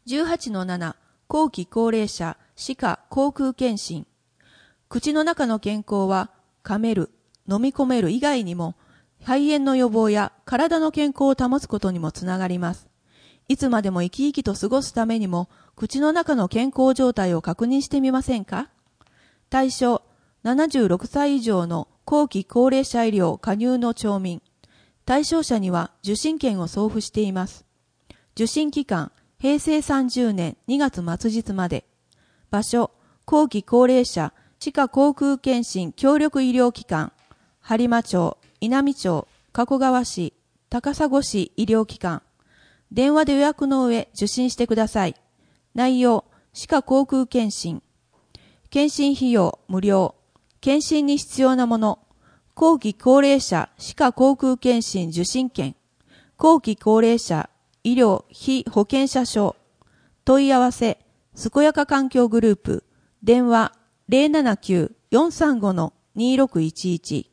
18-7 後期高齢者歯科口腔検診。口の中の健康は噛める、飲み込める以外にも肺炎の予防や体の健康を保つことにもつながります。いつまでも生き生きと過ごすためにも口の中の健康状態を確認してみませんか？対象76歳以上の後期高齢者医療加入の町民。対象者には受診券を送付しています。受診期間平成30年2月末日まで。場所後期高齢者歯科口腔検診協力医療機関播磨町、稲美町、加古川市、高砂市医療機関。電話で予約の上受診してください。内容歯科口腔検診。検診費用無料。検診に必要なもの。後期高齢者歯科口腔検診受診券。後期高齢者医療非保険者証。問い合わせ健やか環境グループ。電話 079-435-2611